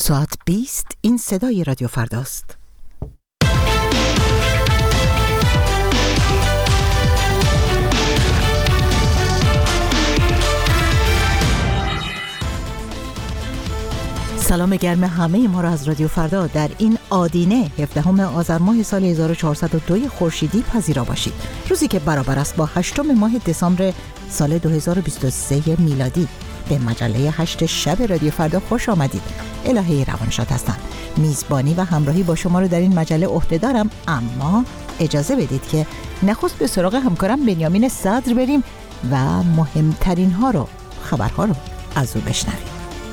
ساعت 20 این صدای رادیو فرداست. سلام گرم همه ما را از رادیو فردا در این آدینه 17 آذر ماه سال 1402 خورشیدی پذیرا باشید. روزی که برابر است با 8 ماه دسامبر سال 2023 میلادی. به مجله 8 شب رادیو فردا خوش آمدید. الهه روانشاد هستم. میزبانی و همراهی با شما رو در این مجله عهده دارم، اما اجازه بدید که نخست به سراغ همکارم بنیامین صدر بریم و مهمترین خبرها رو از او بشنویم.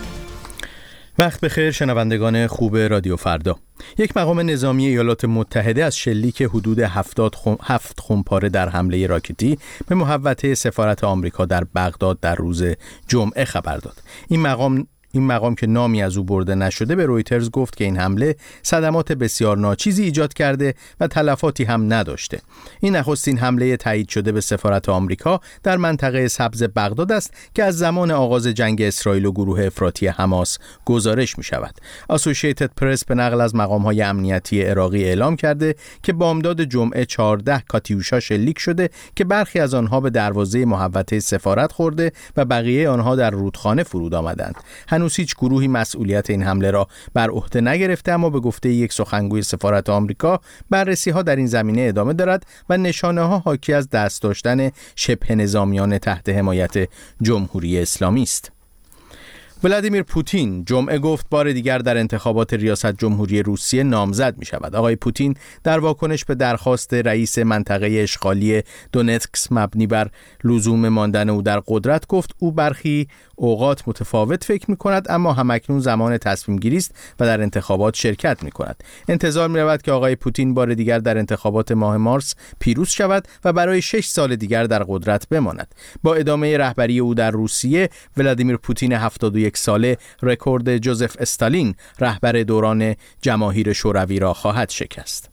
وقت بخیر شنوندگان خوب رادیو فردا. یک مقام نظامی ایالات متحده از شلیک حدود 7 خمپاره در حمله راکتی به محوطه سفارت آمریکا در بغداد در روز جمعه خبر داد. این مقام که نامی از او برده نشده به رویترز گفت که این حمله صدمات بسیار ناچیزی ایجاد کرده و تلفاتی هم نداشته. این نخستین حمله تایید شده به سفارت آمریکا در منطقه سبز بغداد است که از زمان آغاز جنگ اسرائیل و گروه افراطی حماس گزارش می شود. اسوسییتد پرس به نقل از مقام‌های امنیتی عراقی اعلام کرده که بامداد جمعه 14 کاتیوشا شلیک شده که برخی از آنها به دروازه محوطه سفارت خورده و بقیه آنها در رودخانه فرود آمدند. هنوز هیچ گروهی مسئولیت این حمله را بر عهده نگرفته، اما به گفته یک سخنگوی سفارت آمریکا بررسی‌ها در این زمینه ادامه دارد و نشانه‌ها حاکی از دست داشتن شبه نظامیان تحت حمایت جمهوری اسلامی است. ولادیمیر پوتین جمعه گفت بار دیگر در انتخابات ریاست جمهوری روسیه نامزد می شود. آقای پوتین در واکنش به درخواست رئیس منطقه اشغالی دونتسک مبنی بر لزوم ماندن او در قدرت گفت او برخی اوقات متفاوت فکر می کند، اما همکنون زمان تصمیم گیری است و در انتخابات شرکت می کند. انتظار می رود که آقای پوتین بار دیگر در انتخابات ماه مارس پیروز شود و برای 6 سال دیگر در قدرت بماند. با ادامه رهبری او در روسیه، ولادیمیر پوتین 71 ساله رکورد جوزف استالین رهبر دوران جماهیر شوروی را خواهد شکست.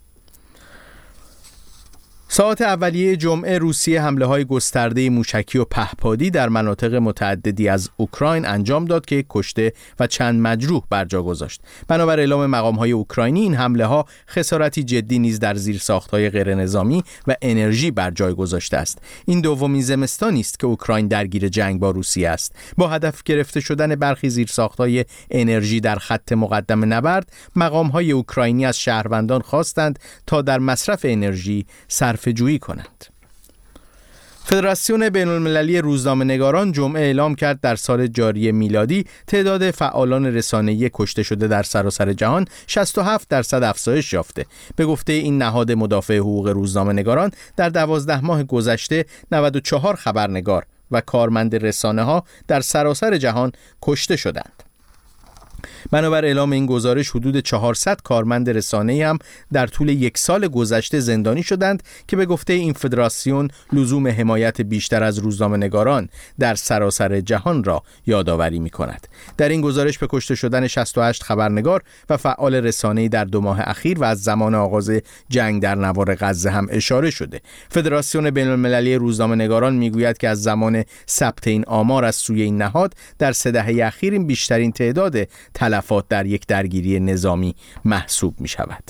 ساعات اولیه جمعه روسیه حمله‌های گسترده موشکی و پهپادی در مناطق متعددی از اوکراین انجام داد که کشته و چند مجروح بر جا گذاشت. بنابر اعلام مقام‌های اوکراینی این حمله‌ها خسارتی جدی نیز در زیرساخت‌های غیرنظامی و انرژی بر جای گذاشته است. این دومین زمستانی است که اوکراین درگیر جنگ با روسیه است. با هدف گرفته شدن برخی زیرساخت‌های انرژی در خط مقدم نبرد، مقام‌های اوکراینی از شهروندان خواستند تا در مصرف انرژی صرفه‌جویی کنند. فدراسیون بین‌المللی روزنامه‌نگاران جمعه اعلام کرد در سال جاری میلادی تعداد فعالان رسانه‌ای کشته شده در سراسر جهان 67% افزایش یافته. به گفته این نهاد مدافع حقوق روزنامه‌نگاران در 12 ماه گذشته 94 خبرنگار و کارمند رسانه‌ها در سراسر جهان کشته شدند. بنابر اعلام این گزارش حدود 400 کارمند رسانه‌ای هم در طول یک سال گذشته زندانی شدند که به گفته این فدراسیون لزوم حمایت بیشتر از روزنامه‌نگاران در سراسر جهان را یادآوری می‌کند. در این گزارش به کشته شدن 68 خبرنگار و فعال رسانه‌ای در 2 ماه اخیر و از زمان آغاز جنگ در نوار غزه هم اشاره شده. فدراسیون بین‌المللی روزنامه‌نگاران می‌گوید که از زمان ثبت این آمار از سوی این نهاد در 3 دهه اخیر این بیشترین تعداد تلفات در یک درگیری نظامی محسوب می شود.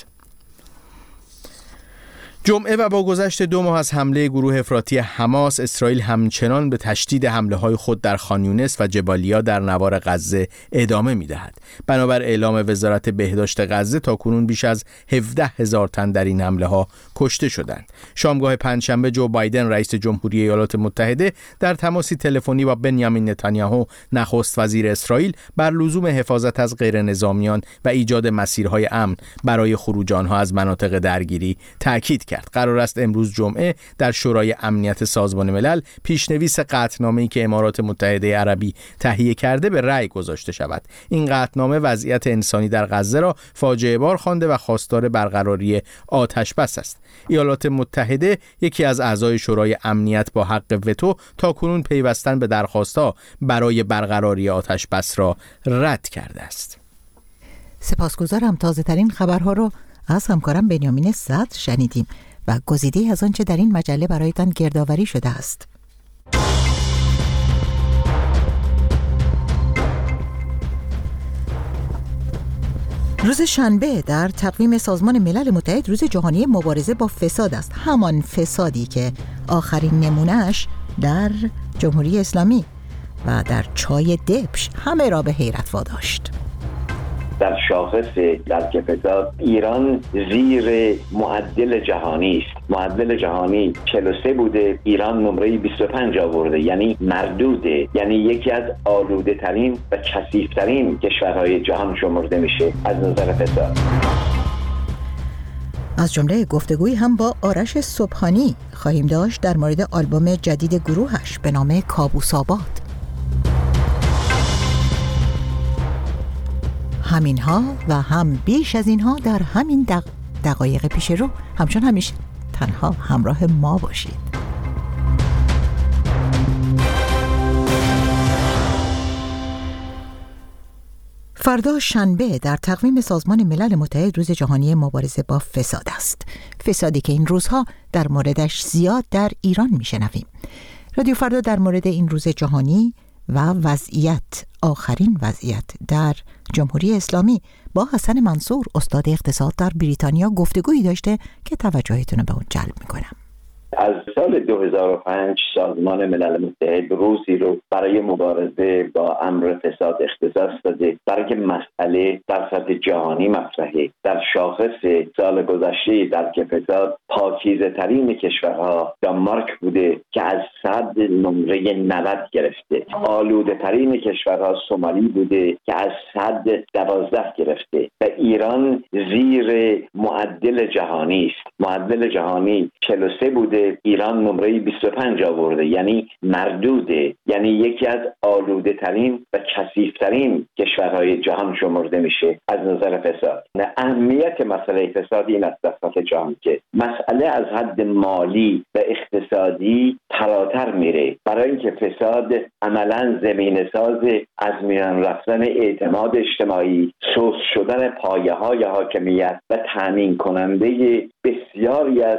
جمعه و با گذشت 2 ماه از حمله گروه افراطی حماس، اسرائیل همچنان به تشدید حمله‌های خود در خان یونس و جبالیا در نوار غزه ادامه می‌دهد. بنابر اعلام وزارت بهداشت غزه تاکنون بیش از 17,000 تن در این حمله‌ها کشته شدند. شامگاه پنجشنبه جو بایدن رئیس جمهوری ایالات متحده در تماسی تلفنی با بنیامین نتانیاهو نخست وزیر اسرائیل بر لزوم حفاظت از غیرنظامیان و ایجاد مسیرهای امن برای خروج آنها از مناطق درگیری تاکید کرد. قرار است امروز جمعه در شورای امنیت سازمان ملل پیشنویس قطعنامه‌ای که امارات متحده عربی تهیه کرده به رأی گذاشته شود. این قطعنامه وضعیت انسانی در غزه را فاجعه بار خوانده و خواستار برقراری آتشبس است. ایالات متحده یکی از اعضای شورای امنیت با حق وتو تاکنون پیوستن به درخواست‌ها برای برقراری آتشبس را رد کرده است. سپاسگزارم. تازه‌ترین خبرها رو از همکارم بنیامین صدر شنیدیم و گزیده از آنچه در این مجله برایتان گردآوری شده است. روز شنبه در تقویم سازمان ملل متحد روز جهانی مبارزه با فساد است. همان فسادی که آخرین نمونهش در جمهوری اسلامی و در چای دبش همه را به حیرت واداشت. در شاخص درک فساد ایران زیر معدل جهانی است. معدل جهانی 43 بوده، ایران نمره 25 آورده، یعنی مردوده، یعنی یکی از آلوده ترین و کثیف ترین کشورهای جهان شمرده میشه از نظر فساد. از جمله گفتگویی هم با آرش صبحانی خواهیم داشت در مورد آلبوم جدید گروهش به نام کابوس آباد. همینها و هم بیش از اینها در همین دقایق پیش رو. همچون همیشه تنها همراه ما باشید. فردا شنبه در تقویم سازمان ملل متحد روز جهانی مبارزه با فساد است. فسادی که این روزها در موردش زیاد در ایران میشنویم. رادیو فردا در مورد این روز جهانی و آخرین وضعیت در جمهوری اسلامی با حسن منصور استاد اقتصاد در بریتانیا گفتگویی داشته که توجهتون رو به اون جلب میکنم. از سال 2005 سازمان ملل متحد روزی رو برای مبارزه با امر فساد اختصاص داده، برای که مسئله در سطح جهانی مطرحه. در شاخص سال گذشته درک فساد پاکیزه ترین کشورها دانمارک بوده که از 100 نمره 90 گرفته. آلوده ترین کشورها سومالی بوده که از 100 12 گرفته و ایران زیر معدل جهانی است. معدل جهانی 43 بوده، ایران نمره 25 آورده، یعنی مردوده، یعنی یکی از آلوده ترین و کثیف ترین کشورهای جهان شمرده میشه از نظر فساد. اهمیت مسئله فساد این است در سطح جهان که مسئله از حد مالی و اقتصادی فراتر میره، برای اینکه فساد عملا زمینه ساز از میان رفتن اعتماد اجتماعی، سوس شدن پایه‌های حاکمیت و تامین کننده بسیاری از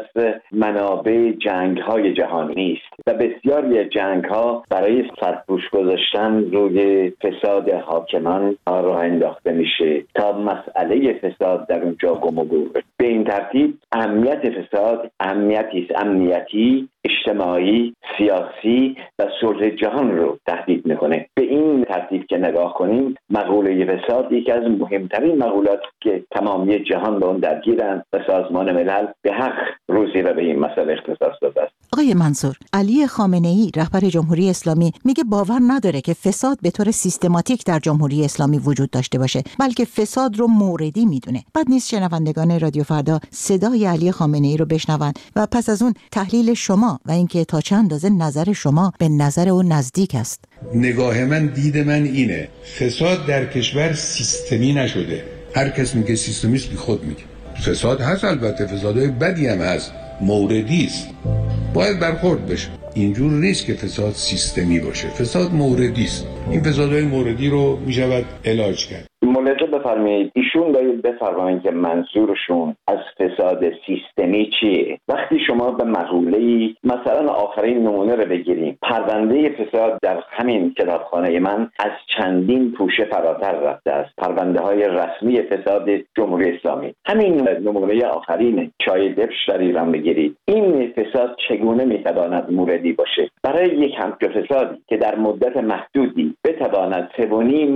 منابع جنگ‌های جهانی است و بسیاری از جنگ‌ها برای سرپوش گذاشتن روی فساد حاکمان راه انداخته میشه تا مسئله فساد در اونجا گم و گور. به این ترتیب اهمیت فساد اهمیتی است امنیتی، اجتماعی، سیاسی و صلح جهان رو تهدید میکنه. به این ترتیب که نگاه کنیم، مقوله فساد یکی از مهمترین مقولات که تمامی جهان به اون درگیرند و سازمان ملل به حق روزی را به این مسئله اختصاص داده است. آقای منصور، علی خامنه‌ای رهبر جمهوری اسلامی میگه باور نداره که فساد به طور سیستماتیک در جمهوری اسلامی وجود داشته باشه، بلکه فساد رو موردی میدونه. بد نیست شنوندگان رادیو فردا صدای علی خامنه‌ای رو بشنون و پس از اون تحلیل شما و اینکه تا چند اندازه نظر شما به نظر اون نزدیک است. نگاه من، دید من اینه، فساد در کشور سیستمی نشده. هر کس میگه سیستمیست بی خود میگه. فساد هست، البته فسادهای بدی هم هست، موردی است، باید برخورد بشه. اینجور نیست که فساد سیستمی باشه، فساد موردی است. این فسادهای موردی رو میشود علاج کرد. ملاحظه بفرمایید، ایشون باید بفرمایید که منظورشون از فساد سیستمی چیه. وقتی شما به مقوله‌ای مثلا آخرین نمونه رو بگیریم، پرونده فساد در همین کتابخانه من از چندین پوشه فراتر رفته است. پرونده‌های رسمی فساد جمهوری اسلامی، همین نمونه آخرین چای دبش در ایران بگیرید، این فساد چگونه میتواند موردی باشه؟ برای یک همچون فسادی که در مدت محدودی بتواند 3.5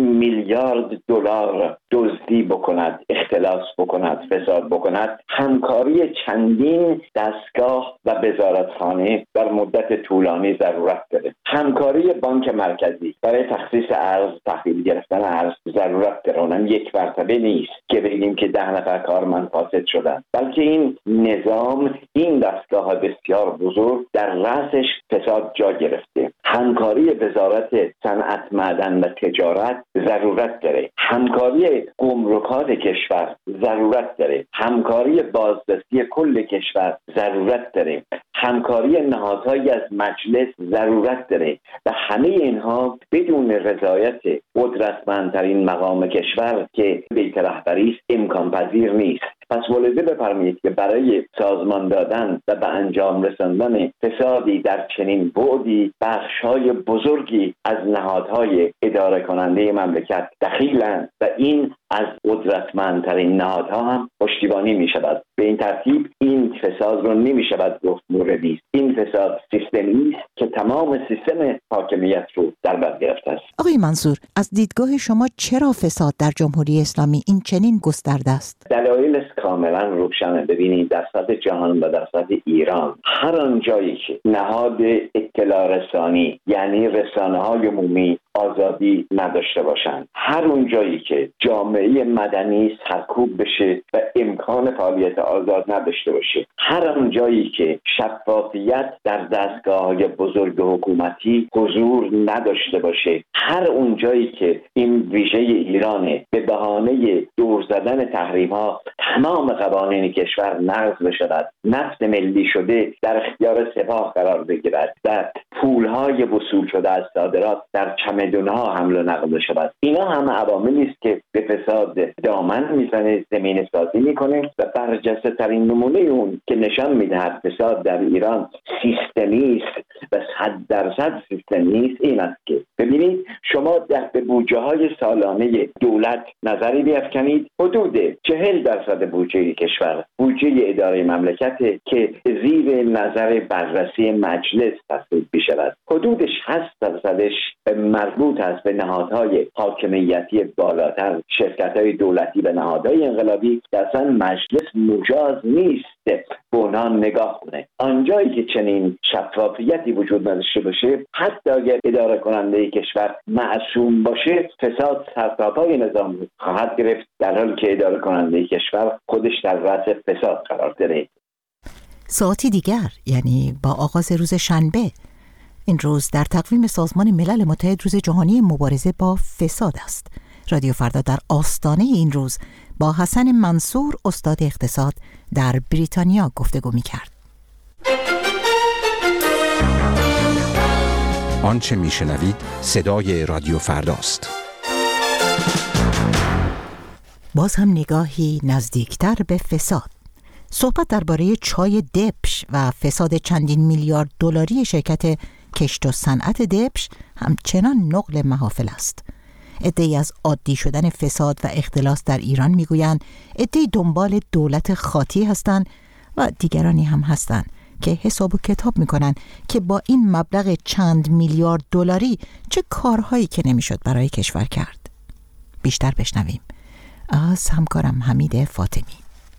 میلیارد دلار دزدی بکند، اختلاس بکند، فساد بکند، همکاری چندین دستگاه و وزارتخانه در مدت طولانی ضرورت داره. همکاری بانک مرکزی برای تخصیص ارز، تحویل گرفتن ارز ضرورت داره. اونم یک مرتبه نیست که بگیم که 10 نفر کارمند فاسد شدن، بلکه این نظام، این دستگاه بسیار بزرگ در رأسش فساد جا گرفته. همکاری وزارت صنعت، معدن و تجارت ضرورت داره. همکاری گمرکات کشور ضرورت داره. همکاری بازرسی کل کشور ضرورت داره. همکاری نهادهایی از مجلس ضرورت داره و همه اینها بدون رضایت قدرتمندترین مقام کشور که بیت رهبری است امکان پذیر نیست. پس ملاحظه بفرمایید که برای سازمان دادن و به انجام رساندن فسادی در چنین بعدی بخش‌های بزرگی از نهادهای اداره کننده مملکت دخیلند و این از قدرتمندترین نهادها هم پشتیبانی می شود. به این ترتیب این فساد رو نمی شود گفت موردی است. این فساد سیستمی است که تمام سیستم حاکمیت رو در بر گرفته است. آقای منصور، از دیدگاه شما چرا فساد در جمهوری اسلامی این چنین گسترده است؟ دلایل کاملا روشنه. ببینید در سطح جهان و در سطح ایران هر آن جایی که نهاد اطلاع رسانی یعنی رسانه‌های عمومی آزادی نداشته باشند، هر اون جایی که جامعه مدنی سرکوب بشه و امکان فعالیت آزاد نداشته باشه، هر اون جایی که شفافیت در دستگاه‌های بزرگ حکومتی حضور نداشته باشه، هر اون جایی که این ویژه ایرانه به بهانه دور زدن تحریم‌ها تمام قوانین کشور نقض بشود، نفت ملی شده در اختیار سپاه قرار بگیرد و پول‌های وصول شده از صادرات در چمدون‌ها حمل و نقل شود، اینا همه عواملی است که به فساد دامن میزنه، زمین سازی میکنه و برجسته ترین نمونه اون که نشان میدهد فساد در ایران سیستمی است و 100% سیستمی است این است که ببینید شما به بودجه های سالانه دولت نظری بیفکنید، حدود 40% بودجه کشور بودجه اداره مملکت که زیر نظر بررسی مجلس تصویب بشود، حدود 60% مربوط است به نهادهای حاکمیتی بالاتر، شرکت‌های دولتی و نهادهای انقلابی که اصلا مجلس مجاز نیست به اونها نگاه کنه. آنجایی که چنین شفافیتی وجود نداشته باشه، حتی اگر اداره کننده کشور معصوم باشه، فساد سرتاپای نظام خواهد گرفت، در حالی که اداره کننده کشور خودش در رأس فساد قرار داره. ساعتی دیگر، یعنی با آغاز روز شنبه، این روز در تقویم سازمان ملل متحد روز جهانی مبارزه با فساد است. رادیو فردا در آستانه این روز با حسن منصور استاد اقتصاد در بریتانیا گفتگو می‌کرد. آنچه میشنوید صدای رادیو فرداست. باز هم نگاهی نزدیکتر به فساد. صحبت درباره چای دبش و فساد چندین میلیارد دلاری شرکت کشت و صنعت دبش همچنان نقل محافل است. عده‌ای از عادی شدن فساد و اختلاس در ایران میگویند عده‌ای دنبال دولت خاطی هستند و دیگرانی هم هستند که حساب و کتاب میکنن که با این مبلغ چند میلیارد دلاری چه کارهایی که نمیشد برای کشور کرد. بیشتر بشنویم از همکارم حمید فاطمی.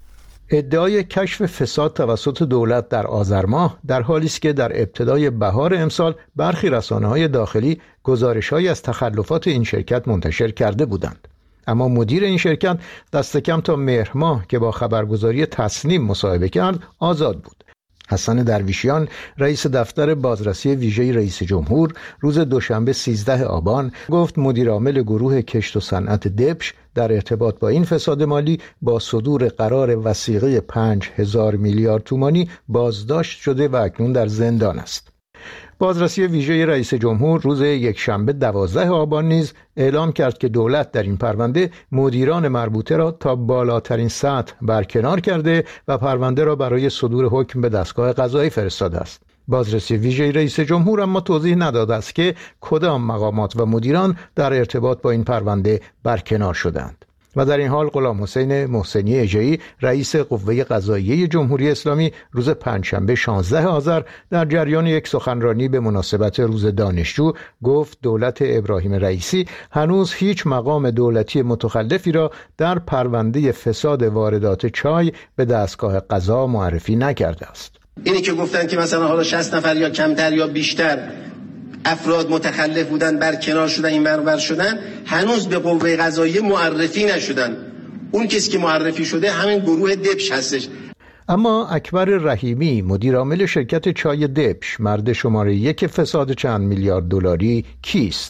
ادعای کشف فساد توسط دولت در آذر ماه در حالی است که در ابتدای بهار امسال برخی رسانه‌های داخلی گزارش‌هایی از تخلفات این شرکت منتشر کرده بودند. اما مدیر این شرکت دست کم تا مهر ماه که با خبرگزاری تصنیم مصاحبه کرد آزاد بود. حسن درویشیان رئیس دفتر بازرسی ویژه رئیس جمهور روز دوشنبه 13 آبان گفت مدیر عامل گروه کشت و صنعت دبش در ارتباط با این فساد مالی با صدور قرار وثیقه 5000 میلیارد تومانی بازداشت شده و اکنون در زندان است. بازرسی ویژه رئیس جمهور روز یکشنبه 12 آبان نیز اعلام کرد که دولت در این پرونده مدیران مربوطه را تا بالاترین سطح برکنار کرده و پرونده را برای صدور حکم به دستگاه قضایی فرستاده است. بازرسی ویژه رئیس جمهور اما توضیح نداده است که کدام مقامات و مدیران در ارتباط با این پرونده برکنار شدند. و در این حال غلام حسین محسنی اژه‌ای رئیس قوه قضاییه جمهوری اسلامی روز پنجشنبه 16 آذر در جریان یک سخنرانی به مناسبت روز دانشجو گفت دولت ابراهیم رئیسی هنوز هیچ مقام دولتی متخلفی را در پرونده فساد واردات چای به دستگاه قضا معرفی نکرده است. اینی که گفتن که مثلا حالا 60 نفر یا کمتر یا بیشتر افراد متخلف بودن برکنار شدن این برابر شدن هنوز به قوه قضاییه معرفی نشدن. اون کسی که معرفی شده همین گروه دبش هستش. اما اکبر رحیمی مدیر عامل شرکت چای دبش مرد شماره 1 فساد چند میلیارد دلاری کیست؟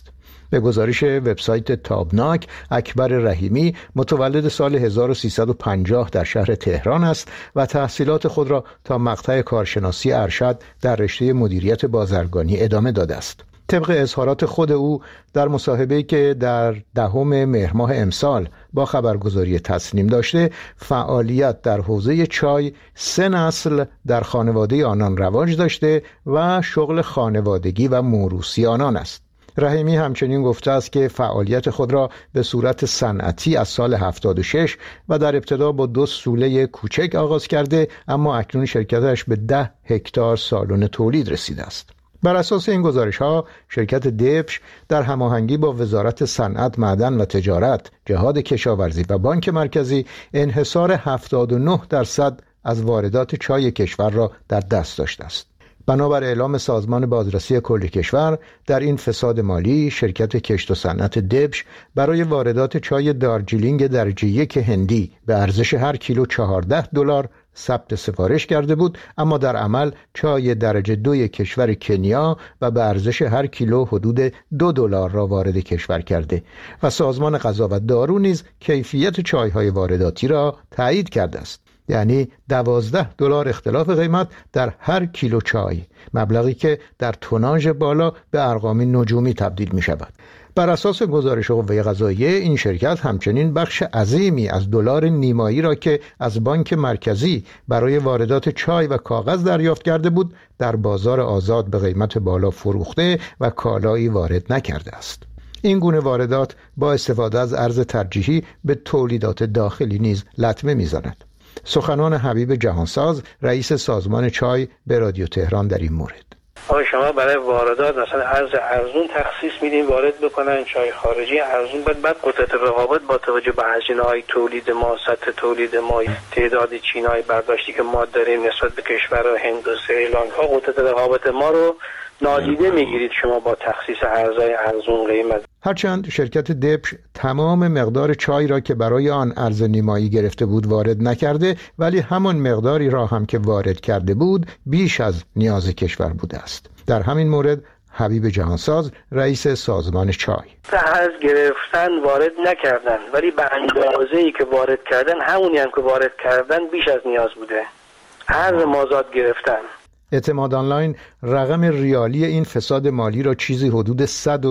به گزارش وبسایت تابناک، اکبر رحیمی متولد سال 1350 در شهر تهران است و تحصیلات خود را تا مقطع کارشناسی ارشد در رشته مدیریت بازرگانی ادامه داده است. طبق اظهارات خود او در مصاحبه‌ای که در 10 مهر ماه امسال با خبرگزاری تسنیم داشته، فعالیت در حوزه چای 3 نسل در خانواده آنان رواج داشته و شغل خانوادگی و موروثی آنان است. رحیمی همچنین گفته است که فعالیت خود را به صورت صنعتی از سال 76 و در ابتدا با 2 سوله کوچک آغاز کرده، اما اکنون شرکتش به 10 هکتار سالن تولید رسیده است. بر اساس این گزارش‌ها، شرکت دبش در هماهنگی با وزارت صنعت، معدن و تجارت، جهاد کشاورزی و بانک مرکزی انحصار 79% از واردات چای کشور را در دست داشته است. بنابر اعلام سازمان بازرسی کل کشور، در این فساد مالی شرکت کشت و صنعت دبش برای واردات چای دارجیلینگ درجه 1 هندی به ارزش هر کیلو $14 ثبت سفارش کرده بود، اما در عمل چای درجه 2 کشور کنیا و به ارزش هر کیلو حدود $2 را وارد کشور کرده و سازمان غذا و دارو نیز کیفیت چای‌های وارداتی را تایید کرده است. یعنی $12 اختلاف قیمت در هر کیلو چای، مبلغی که در توناژ بالا به ارقام نجومی تبدیل می شود. بر اساس گزارش قوه قضاییه، این شرکت همچنین بخش عظیمی از دلار نیمایی را که از بانک مرکزی برای واردات چای و کاغذ دریافت کرده بود، در بازار آزاد به قیمت بالا فروخته و کالایی وارد نکرده است. این گونه واردات با استفاده از ارز ترجیحی به تولیدات داخلی نیز لطمه می‌زند. سخنان حبیب جهانساز، رئیس سازمان چای، به رادیو تهران در این مورد: شما برای واردات مثلا ارز ارزون تخصیص میدین وارد بکنن چای خارجی ارزون، بعد قدرت رقابت با توجه به هزینه‌های تولید ما، سطح تولید ما، تعداد چینای برداشتی که ما داریم نسبت به کشور هند و سریلانکا، قدرت رقابت ما رو نادیده میگیرید شما با تخصیص ارزهای ارزون قیمت. هرچند شرکت دبش تمام مقدار چای را که برای آن ارز نیمایی گرفته بود وارد نکرده، ولی همان مقداری را هم که وارد کرده بود بیش از نیاز کشور بوده است. در همین مورد حبیب جهانساز، رئیس سازمان چای: ارز گرفتن وارد نکردن، ولی به اندازه‌ای که وارد کردن همونی هم که وارد کردن بیش از نیاز بوده. ارز مازاد گرفتن. اعتماد آنلاین رقم ریالی این فساد مالی را چیزی حدود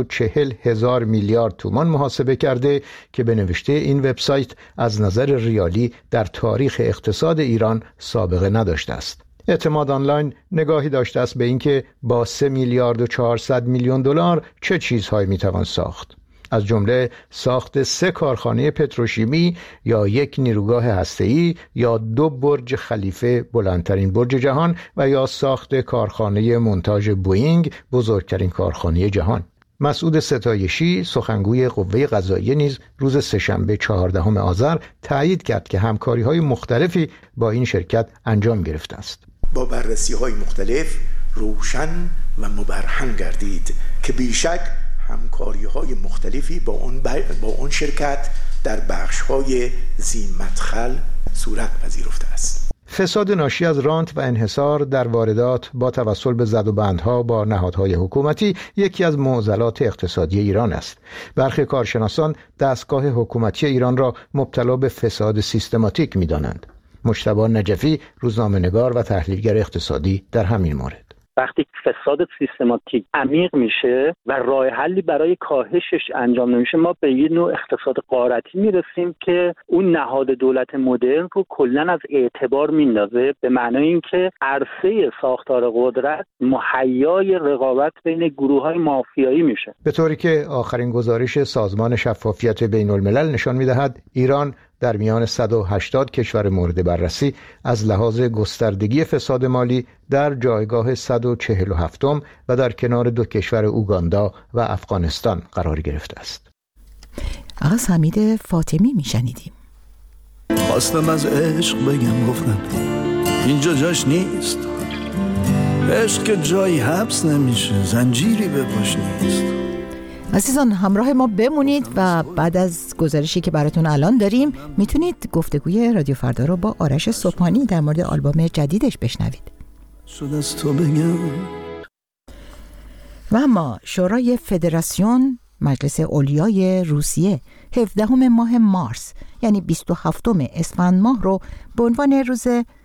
140,000 میلیارد تومان محاسبه کرده که به نوشته این وبسایت از نظر ریالی در تاریخ اقتصاد ایران سابقه نداشته است. اعتماد آنلاین نگاهی داشته است به اینکه با 3 میلیارد و 400 میلیون دلار چه چیزهایی میتوان ساخت، از جمله ساخت 3 کارخانه پتروشیمی یا 1 نیروگاه هسته‌ای یا 2 برج خلیفه، بلندترین برج جهان، و یا ساخت کارخانه مونتاژ بوئینگ، بزرگترین کارخانه جهان. مسعود ستایشی، سخنگوی قوه قضاییه، نیز روز سه‌شنبه 14 آذر تایید کرد که همکاری‌های مختلفی با این شرکت انجام گرفته است. با بررسی‌های مختلف روشن و مبرهن گردید که بیشک همکاری‌های مختلفی با اون شرکت در بخش‌های ذی مدخل صورت پذیرفته است. فساد ناشی از رانت و انحصار در واردات با توسل به زدوبندها با نهادهای حکومتی یکی از معضلات اقتصادی ایران است. برخی کارشناسان دستگاه حکومتی ایران را مبتلا به فساد سیستماتیک می‌دانند. مجتبی نجفی، روزنامه‌نگار و تحلیلگر اقتصادی، در همین مورد: وقتی فساد سیستماتیک عمیق میشه و راه حلی برای کاهشش انجام نمیشه، ما به یه نوع اقتصاد غارتی میرسیم که اون نهاد دولت مدرن رو کلاً از اعتبار میندازه، به معنای اینکه عرصه ساختار قدرت مهیای رقابت بین گروه‌های مافیایی میشه. به طوری که آخرین گزارش سازمان شفافیت بین‌الملل نشان میدهد ایران در میان 180 کشور مورد بررسی از لحاظ گستردگی فساد مالی در جایگاه 147م و در کنار 2 کشور اوگاندا و افغانستان قرار گرفته است. آقا حمید فاطمی میشنیدیم. خواستم از عشق بگم، گفتم اینجا جاش نیست. عشق که جایی حبس نمیشه، زنجیری به پاش نیست. عزیزان همراه ما بمونید و بعد از گزارشی که براتون الان داریم میتونید گفتگوی رادیو فردا رو با آرش صبحانی در مورد آلبوم جدیدش بشنوید. شد از تو بگم. و اما شورای فدراسیون مجلس علیای روسیه 17 ماه مارس یعنی 27 اسفند ماه رو به عنوان روز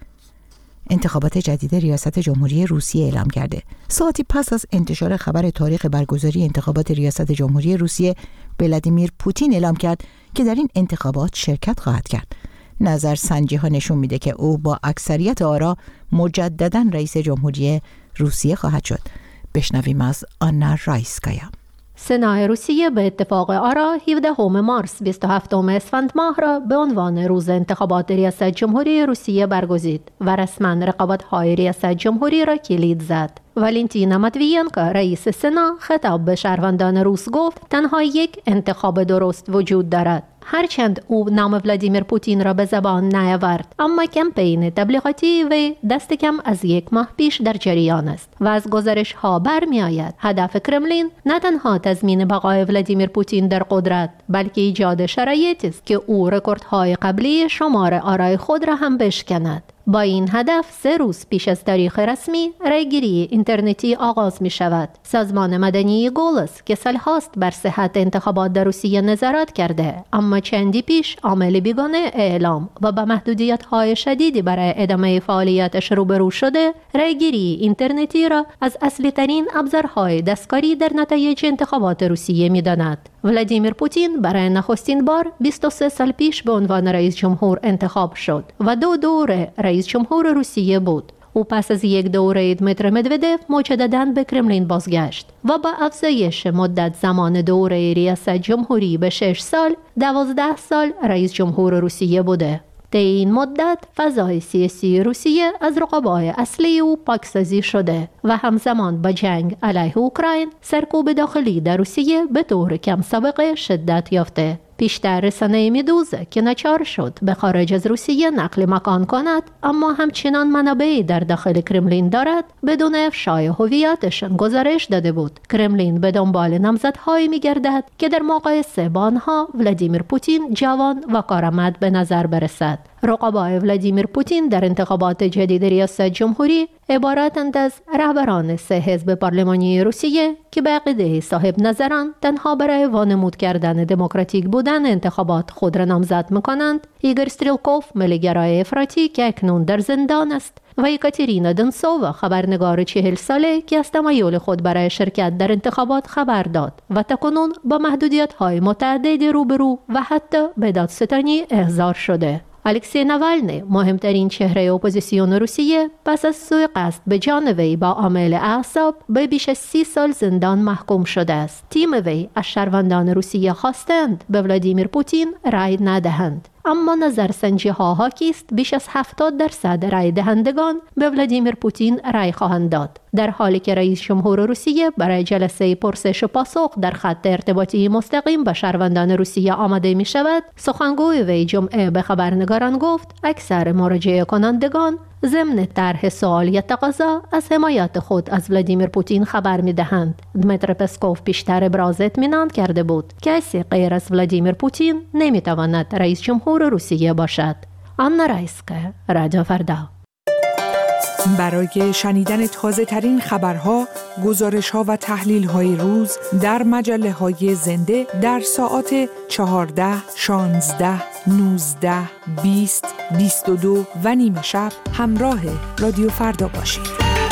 انتخابات جدید ریاست جمهوری روسیه اعلام کرده. ساعتی پس از انتشار خبر تاریخ برگزاری انتخابات ریاست جمهوری روسیه، ولادیمیر پوتین اعلام کرد که در این انتخابات شرکت خواهد کرد. نظرسنجی ها نشون میده که او با اکثریت آرا مجددا رئیس جمهوری روسیه خواهد شد. بشنویم از آنا رایسکایا. سنای روسیه به اتفاق آرا 17 مارس 27 اسفند ماه را به عنوان روز انتخابات ریاست جمهوری روسیه برگزید و رسما رقابت‌های ریاست جمهوری را کلید زد. والنتینا ماتویینکو رئیس سنا خطاب به شهروندان روس گفت تنها یک انتخاب درست وجود دارد. هرچند او نام ولادیمیر پوتین را به زبان نیاورد، اما کمپین تبلیغاتی وی دست کم از یک ماه پیش در جریان است و از گزارش ها برمی آید هدف کرملین نه تنها تضمین بقای ولادیمیر پوتین در قدرت، بلکه ایجاد شرایطی است که او رکوردهای قبلی شمار آرای خود را هم بشکند. با این هدف 3 روز پیش از تاریخ رسمی رایگیری اینترنتی آغاز می شود. سازمان مدنی گولس که سالهاست بر صحت انتخابات در روسیه نظارت کرده، اما چندی پیش عامل بیگانه اعلام و با محدودیت‌های شدیدی برای ادامه فعالیتش روبرو شده، رایگیری اینترنتی را از اصلی ترین ابزارهای دستکاری در نتایج انتخابات روسیه می داند. ولادیمیر پوتین برای نخستین بار 23 سال پیش به عنوان رئیس جمهور انتخاب شد و 2 دوره رئیس جمهور روسیه بود. او پس از یک دوره دمیتر مدودف مجدداً به کرملین بازگشت و با افزایش مدت زمان دوره ریاست جمهوری به 6 سال، 12 سال رئیس جمهور روسیه بوده. در این مدت فضای سیاسی روسیه از رقبای اصلی او پاکسازی شده و همزمان با جنگ علیه اوکراین سرکوب داخلی در روسیه به طور کم سابقه شدت یافته. پیشتر رسانه میدوزه که ناچار شد به خارج از روسیه نقل مکان کند، اما همچنان منابعی در داخل کرملین دارد بدون افشای هویتشان گزارش داده بود. کرملین به دنبال نامزدهایی میگردد که در مقایسه با آنها ولادیمیر پوتین جوان و کارآمد به نظر برسد. رقبای ولادیمیر پوتین در انتخابات جدید ریاست جمهوری عبارتند از رهبران 3 حزب پارلمانی روسیه که به عقیده صاحب نظران تنها برای وانمود کردن دموکراتیک بودن انتخابات خود را نامزد می‌کنند: ایگور استریلکوف، ملیگرای افراطی که اکنون در زندان است، و یکاترینا دنسووا، خبرنگار 40 ساله که از تمایل خود برای شرکت در انتخابات خبر داد و تاکنون با محدودیت‌های متعددی روبرو و حتی به دادستانی احضار شده. الکسی ناوالنی، مهمترین چهره اپوزیسیون روسیه، پس از سوءقصد به جان وی با عامل اعصاب به بیش از 30 سال زندان محکوم شده است. تیم وی از شهروندان روسیه خواستند به ولادیمیر پوتین رای ندهند، اما نظرسنجی ها حاکی است بیش از 70% رای دهندگان به ولادیمیر پوتین رای خواهند داد، در حالی که رئیس جمهور روسیه برای جلسه پرسش و پاسخ در خط ارتباطی مستقیم با شهروندان روسیه آماده می شود. سخنگوی وی جمعه به خبرنگاران گفت اکثر مراجعه کنندگان ضمن طرح سوال یا تقاضا از حمایت خود از ولادیمیر پوتین خبر می دهند. دمیتر پسکوف پیشتر ابراز اطمینان کرده بود کسی غیر از ولادیمیر پوتین نمی تواند رئیس جمهور روسیه باشد. آنا رایسکا، رادیو فردا. برای شنیدن تازه ترین خبرها، گزارش‌ها و تحلیل‌های روز در مجله‌های زنده در ساعات 14، 16، 19، 20، 22 و نیم شب همراه رادیو فردا باشید.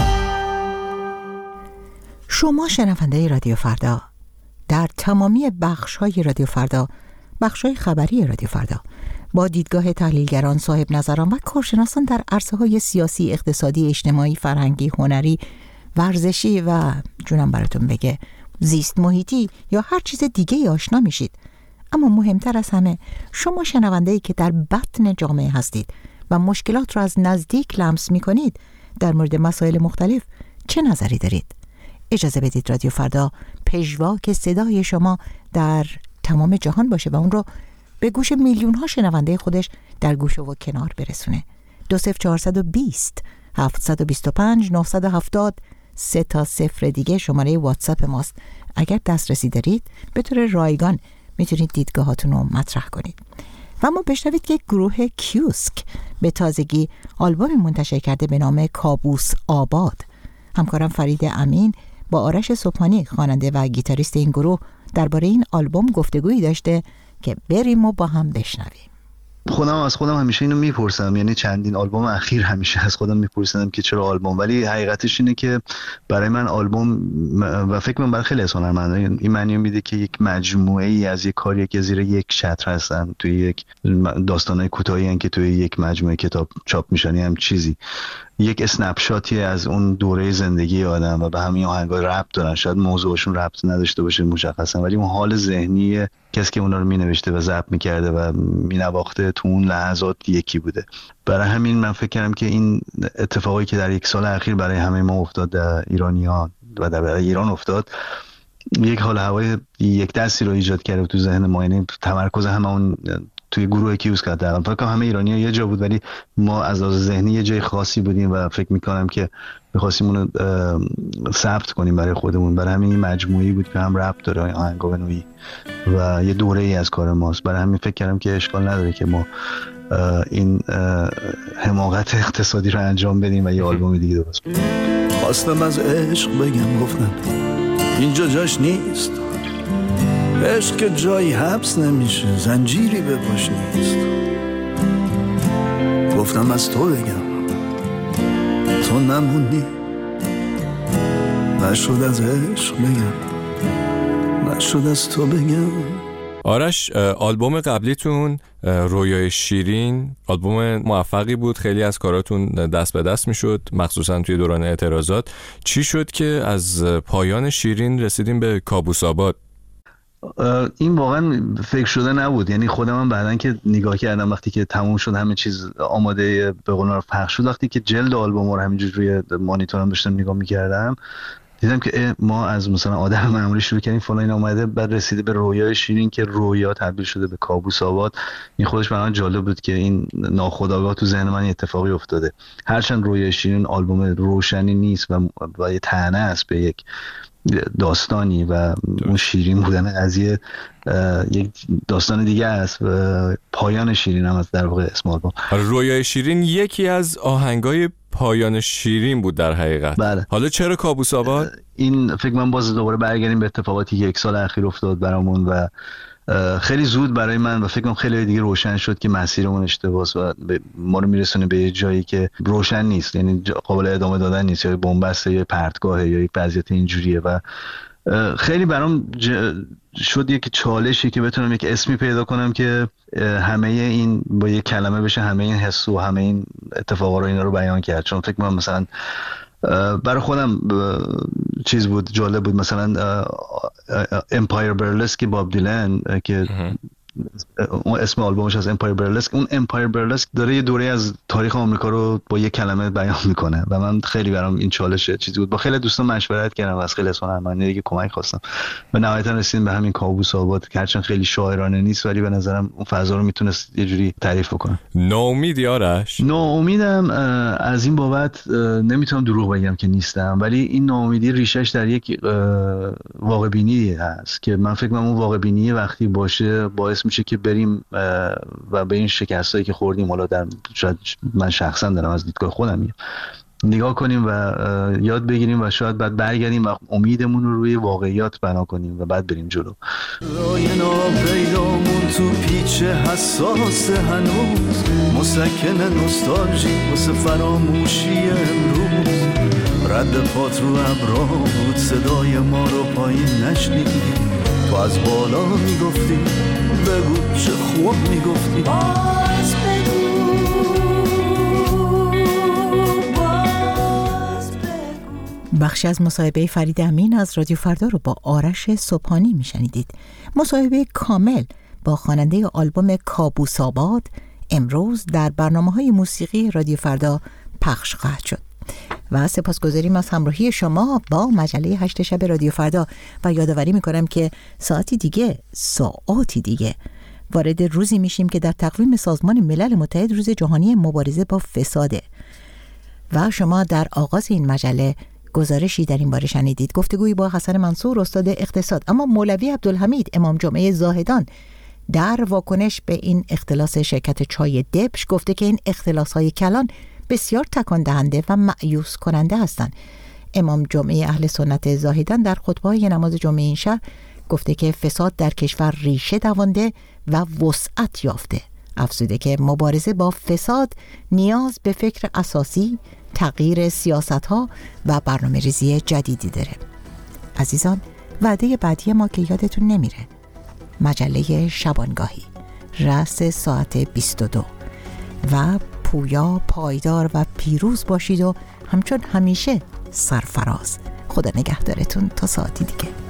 شما شنونده رادیو فردا در تمامی بخش‌های رادیو فردا، بخش‌های خبری رادیو فردا، با دیدگاه تحلیلگران، صاحب نظران و کارشناسان در عرصه‌های سیاسی، اقتصادی، اجتماعی، فرهنگی، هنری، ورزشی و جونم براتون بگه زیست محیطی یا هر چیز دیگه آشنا میشید. اما مهمتر از همه شما شنونده‌ای که در بطن جامعه هستید و مشکلات را از نزدیک لمس می‌کنید، در مورد مسائل مختلف چه نظری دارید؟ اجازه بدید رادیو فردا پژواک صدای شما در تمام جهان باشه و اون رو به گوش میلیون ها شنونده خودش در گوشه و کنار برسونه. 20420 725 970 3 تا 0 دیگه شماره واتساپ ماست. اگر دسترسی دارید به طور رایگان میتونید دیدگاهاتون رو مطرح کنید. و ما بشنوید که گروه کیوسک به تازگی آلبوم منتشر کرده به نام کابوس آباد. همکارم فرید امین با آرش صبحانی، خواننده و گیتاریست این گروه، درباره این آلبوم گفتگویی داشته که بریم و با هم بشنویم. خودم از خودم همیشه اینو میپرسم، یعنی چندین آلبوم اخیر همیشه از خودم میپرسیدم که چرا آلبوم، ولی حقیقتش اینه که برای من آلبوم و فکر کنم برای خیلی از هنرمندان این معنی میده که یک مجموعه ای از یک کاری که زیر یک چتر هستن، توی یک داستانای کوتاهی ان که توی یک مجموعه کتاب چاپ میشن، هم چیزی یک اسنپ شاتی از اون دوره زندگی آدم و به همین آهنگا ربط دارن. شاید موضوعشون ربط نداشته باشه مشخصا، ولی اون حال ذهنی کسی که اونا رو مینوشته و ضبط میکرده و مینواخته تو اون لحظات یکی بوده. برای همین من فکر کردم که این اتفاقی که در یک سال اخیر برای همه ما افتاد، در ایرانیان و در ایران افتاد، یک حال هوای یک دستی رو ایجاد کرده تو ذهن ما. یعنی تمرکز همون توی گروه کیوس کرده، فکر کنم همه ایرانی‌ها یه جا بود ولی ما از لحاظ ذهنی یه جای خاصی بودیم و فکر می‌کنم که می‌خواستیم اون رو ثبت کنیم برای خودمون. برای همین مجموعه‌ای بود که هم ربط داره آهنگا به نوعی و یه دوره‌ای از کار ماست. برای همین فکر کردم که اشکال نداره که ما این حماقت اقتصادی رو انجام بدیم و یه آلبوم دیگه درست کنیم. خواستم از عشق بگم، گفتن اینجا جاش نیست. عشق که جایی حبس نمیشه، زنجیری به پاش نیست. گفتم از تو بگم، تو نمونی. نشد از عشق بگم، نشد از تو بگم. آرش، آلبوم قبلیتون رویای شیرین آلبوم موفقی بود، خیلی از کاراتون دست به دست میشد، مخصوصا توی دوران اعتراضات. چی شد که از پایان شیرین رسیدیم به کابوس آباد؟ این واقعا فکر شده نبود. یعنی خودم هم بعدن که نگاه کردم وقتی که تموم شد همه چیز آماده به قول معروف پخش شد، وقتی که جلد آلبوم رو همینجوری روی مانیتورم داشتم نگاه می‌کردم دیدم که ما از مثلا آدم معمولی شروع کردیم فلان این اومده، بعد رسیده به رویای شیرین که رویا تبدیل شده به کابوس آباد. این خودش برام جالب بود که این ناخودآگاه تو ذهن من اتفاقی افتاده. هرچند رویای شیرین آلبوم روشنی نیست و یه طعنه است به یک داستانی و اون شیرین بودن قضیه یک داستان دیگه است و پایان شیرین هم از در واقع اسم آلبوم. رویای شیرین یکی از آهنگای پایان شیرین بود در حقیقت. بله. حالا چرا کابوس آباد؟ این فکر من باز دوباره برگردیم به اتفاقاتی که یک سال اخیر افتاد برامون و خیلی زود برای من و فکر کنم خیلی دیگه روشن شد که مسیرمون اشتباهه و ما رو میرسونه به یه جایی که روشن نیست، یعنی قابل ادامه دادن نیست، یا بن‌بسته یا پرتگاهه یا یک وضعیت اینجوریه و خیلی برام شد یک چالشی که بتونم یک اسمی پیدا کنم که همه این با یک کلمه بشه همه این حس و همه این اتفاقا رو اینا رو بیان کرد. چون فکر کنم مثلا برای خودم چیز بود، جالب بود، مثلا امپایر برلسک باب دیلن که اون اسم آلبومش از امپایر برلسک، اون امپایر برلسک داره یه دوره از تاریخ آمریکا رو با یه کلمه بیان میکنه و من خیلی برام این چالش چیزی بود. با خیلی دوستان مشورت کردم و از خیلی هنرمندان دیگه کمک خواستم و نهایتا رسیدیم به همین کابوس آباد که هرچند خیلی شاعرانه نیست ولی به نظرم اون فضا رو میتونست یه جوری تعریف بکنه. ناامیدی آرش؟ ناامیدم از این بابت نمیتونم دروغ بگم که نیستم، ولی این ناامیدی ریشش در یک واقع بینی هست که من فکر کنم اون واقع بینی وقتی باشه باعث میشه که بریم و به این شکستایی که خوردیم، حالا در شاید من شخصا دارم از دیدگاه خودم میگم، نگاه کنیم و یاد بگیریم و شاید بعد برگردیم و امیدمون رو روی واقعیات بنا کنیم و بعد بریم جلو. رای ناپیدامون تو پیچ حساس هنوز، مسکن نوستالژی واسه فراموشی امروز، رد پات رو ابرا بود صدای ما رو پایین نشنیدی، تو از بالا میگفتی بگو چه خوب میگفتی، باز بگو بخشی از مصاحبه فرید امین از رادیو فردا رو با آرش صبحانی میشنیدید. مصاحبه کامل با خواننده آلبوم کابوس آباد امروز در برنامه‌های موسیقی رادیو فردا پخش خواهد شد. و سپاسگزاریم از همراهی شما با مجله 8 شب رادیو فردا و یادآوری میکنم که ساعتی دیگه وارد روزی میشیم که در تقویم سازمان ملل متحد روز جهانی مبارزه با فساده و شما در آغاز این مجله گزارشی در این باره شنیدید، گفتگویی با حسن منصور استاد اقتصاد. اما مولوی عبدالحمید امام جمعه زاهدان در واکنش به این اختلاس شرکت چای دبش گفته که این اختلاس‌های کلان بسیار تکان دهنده و مایوس کننده هستند. امام جمعه اهل سنت زاهدان در خطبه‌های نماز جمعه این شهر گفته که فساد در کشور ریشه دوانده و وسعت یافته. افزوده که مبارزه با فساد نیاز به فکر اساسی، تغییر سیاست‌ها و برنامه‌ریزی جدیدی داره. عزیزان، وعده بعدی ما که یادتون نمیره، مجله شبانگاهی رأس ساعت 22 و پویا، پایدار و پیروز باشید و همچون همیشه سرفراز. خدا نگهدارتون تا ساعتی دیگه.